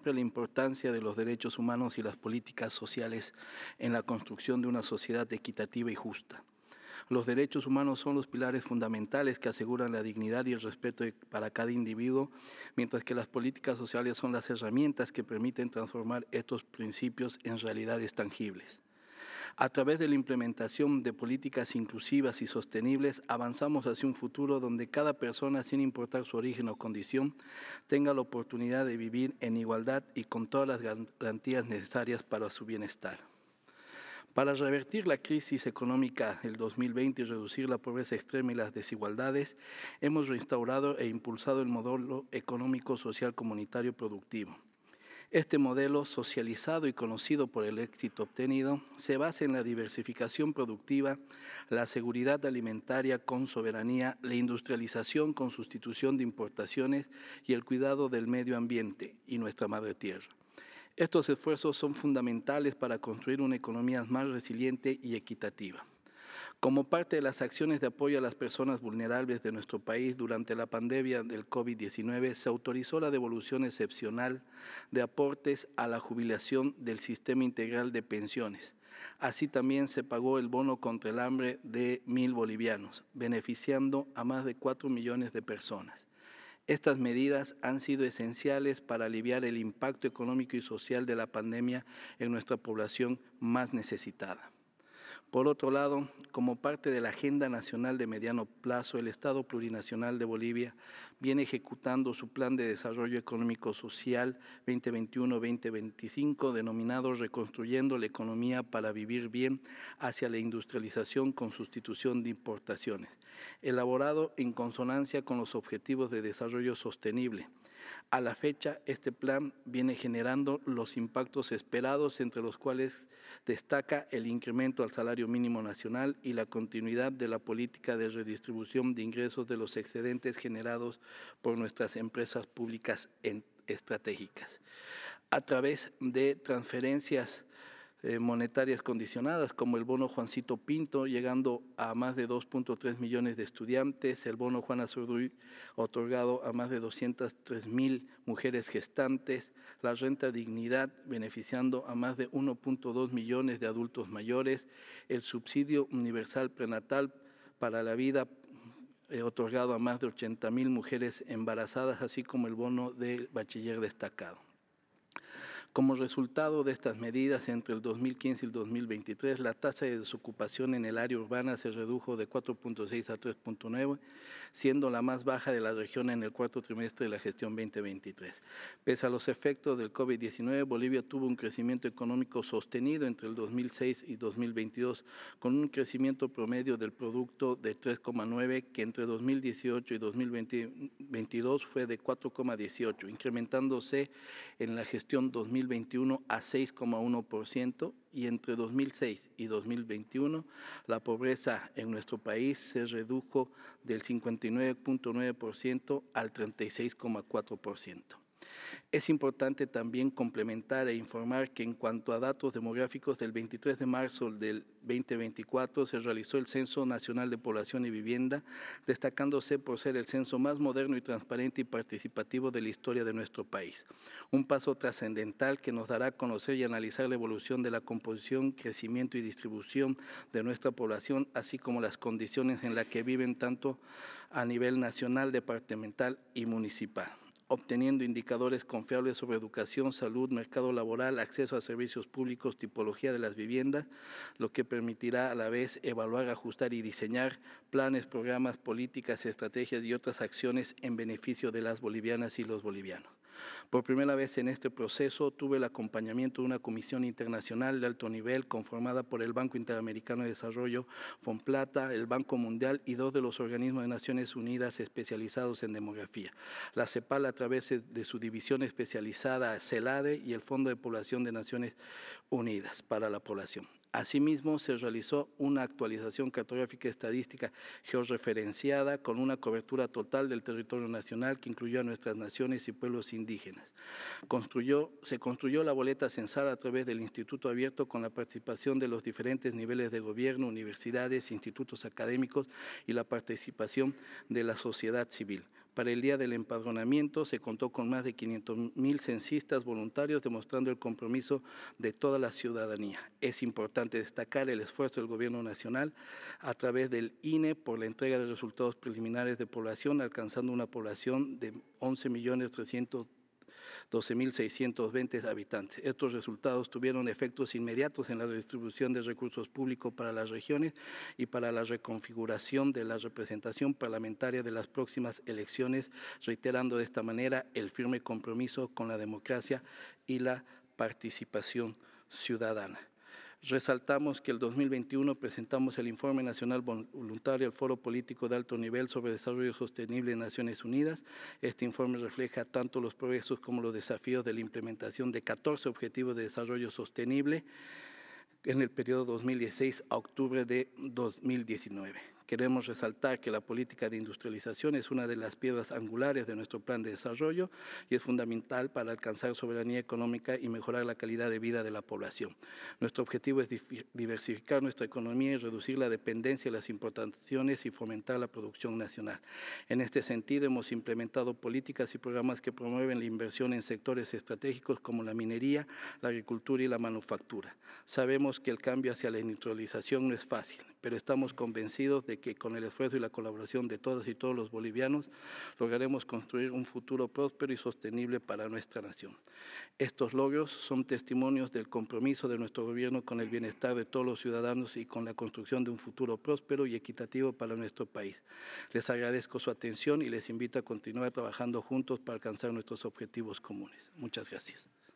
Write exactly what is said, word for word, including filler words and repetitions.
siempre la importancia de los derechos humanos y las políticas sociales en la construcción de una sociedad equitativa y justa. Los derechos humanos son los pilares fundamentales que aseguran la dignidad y el respeto para cada individuo, mientras que las políticas sociales son las herramientas que permiten transformar estos principios en realidades tangibles. A través de la implementación de políticas inclusivas y sostenibles, avanzamos hacia un futuro donde cada persona, sin importar su origen o condición, tenga la oportunidad de vivir en igualdad y con todas las garantías necesarias para su bienestar. Para revertir la crisis económica del dos mil veinte y reducir la pobreza extrema y las desigualdades, hemos restaurado e impulsado el modelo económico social comunitario productivo. Este modelo, socializado y conocido por el éxito obtenido, se basa en la diversificación productiva, la seguridad alimentaria con soberanía, la industrialización con sustitución de importaciones y el cuidado del medio ambiente y nuestra madre tierra. Estos esfuerzos son fundamentales para construir una economía más resiliente y equitativa. Como parte de las acciones de apoyo a las personas vulnerables de nuestro país durante la pandemia del COVID diecinueve, se autorizó la devolución excepcional de aportes a la jubilación del Sistema Integral de Pensiones. Así también se pagó el bono contra el hambre de mil bolivianos, beneficiando a más de cuatro millones de personas. Estas medidas han sido esenciales para aliviar el impacto económico y social de la pandemia en nuestra población más necesitada. Por otro lado, como parte de la Agenda Nacional de Mediano Plazo, el Estado Plurinacional de Bolivia viene ejecutando su Plan de Desarrollo Económico Social veinte veintiuno a veinte veinticinco, denominado Reconstruyendo la Economía para Vivir Bien hacia la industrialización con sustitución de importaciones, elaborado en consonancia con los Objetivos de Desarrollo Sostenible. A la fecha, este plan viene generando los impactos esperados, entre los cuales destaca el incremento al salario mínimo nacional y la continuidad de la política de redistribución de ingresos de los excedentes generados por nuestras empresas públicas estratégicas. A través de transferencias Eh, monetarias condicionadas, como el bono Juancito Pinto, llegando a más de dos punto tres millones de estudiantes, el bono Juana Zurduy, otorgado a más de doscientas tres mil mujeres gestantes, la renta dignidad, beneficiando a más de uno punto dos millones de adultos mayores, el subsidio universal prenatal para la vida, eh, otorgado a más de ochenta mil mujeres embarazadas, así como el bono del bachiller destacado. Como resultado de estas medidas, entre el dos mil quince y el dos mil veintitrés, la tasa de desocupación en el área urbana se redujo de cuatro punto seis a tres punto nueve, siendo la más baja de la región en el cuarto trimestre de la gestión veinte veintitrés. Pese a los efectos del COVID diecinueve, Bolivia tuvo un crecimiento económico sostenido entre el dos mil seis y dos mil veintidós, con un crecimiento promedio del producto de tres coma nueve, que entre dos mil dieciocho y dos mil veintidós fue de cuatro coma dieciocho, incrementándose en la gestión dos mil veintiuno a seis coma uno por ciento, y entre dos mil seis y dos mil veintiuno la pobreza en nuestro país se redujo del cincuenta y nueve punto nueve por ciento al treinta y seis coma cuatro por ciento. Es importante también complementar e informar que en cuanto a datos demográficos, del veintitrés de marzo del veinte veinticuatro se realizó el Censo Nacional de Población y Vivienda, destacándose por ser el censo más moderno y transparente y participativo de la historia de nuestro país. Un paso trascendental que nos dará a conocer y analizar la evolución de la composición, crecimiento y distribución de nuestra población, así como las condiciones en las que viven tanto a nivel nacional, departamental y municipal, obteniendo indicadores confiables sobre educación, salud, mercado laboral, acceso a servicios públicos, tipología de las viviendas, lo que permitirá a la vez evaluar, ajustar y diseñar planes, programas, políticas, estrategias y otras acciones en beneficio de las bolivianas y los bolivianos. Por primera vez en este proceso tuve el acompañamiento de una comisión internacional de alto nivel conformada por el Banco Interamericano de Desarrollo, FONPLATA, el Banco Mundial y dos de los organismos de Naciones Unidas especializados en demografía, la CEPAL a través de su división especializada CELADE y el Fondo de Población de Naciones Unidas para la Población. Asimismo, se realizó una actualización cartográfica estadística georreferenciada con una cobertura total del territorio nacional que incluyó a nuestras naciones y pueblos indígenas. Construyó, se construyó la boleta censal a través del Instituto Abierto con la participación de los diferentes niveles de gobierno, universidades, institutos académicos y la participación de la sociedad civil. Para el día del empadronamiento se contó con más de quinientos mil censistas voluntarios, demostrando el compromiso de toda la ciudadanía. Es importante destacar el esfuerzo del Gobierno Nacional a través del I N E por la entrega de resultados preliminares de población, alcanzando una población de once millones trescientos doce mil seiscientos veinte habitantes. Estos resultados tuvieron efectos inmediatos en la distribución de recursos públicos para las regiones y para la reconfiguración de la representación parlamentaria de las próximas elecciones, reiterando de esta manera el firme compromiso con la democracia y la participación ciudadana. Resaltamos que el dos mil veintiuno presentamos el Informe Nacional Voluntario al Foro Político de Alto Nivel sobre Desarrollo Sostenible de Naciones Unidas. Este informe refleja tanto los progresos como los desafíos de la implementación de catorce Objetivos de Desarrollo Sostenible en el periodo dos mil dieciséis a octubre de dos mil diecinueve. Queremos resaltar que la política de industrialización es una de las piedras angulares de nuestro plan de desarrollo y es fundamental para alcanzar soberanía económica y mejorar la calidad de vida de la población. Nuestro objetivo es diversificar nuestra economía y reducir la dependencia de las importaciones y fomentar la producción nacional. En este sentido, hemos implementado políticas y programas que promueven la inversión en sectores estratégicos como la minería, la agricultura y la manufactura. Sabemos que el cambio hacia la industrialización no es fácil, pero estamos convencidos de que con el esfuerzo y la colaboración de todas y todos los bolivianos lograremos construir un futuro próspero y sostenible para nuestra nación. Estos logros son testimonios del compromiso de nuestro gobierno con el bienestar de todos los ciudadanos y con la construcción de un futuro próspero y equitativo para nuestro país. Les agradezco su atención y les invito a continuar trabajando juntos para alcanzar nuestros objetivos comunes. Muchas gracias.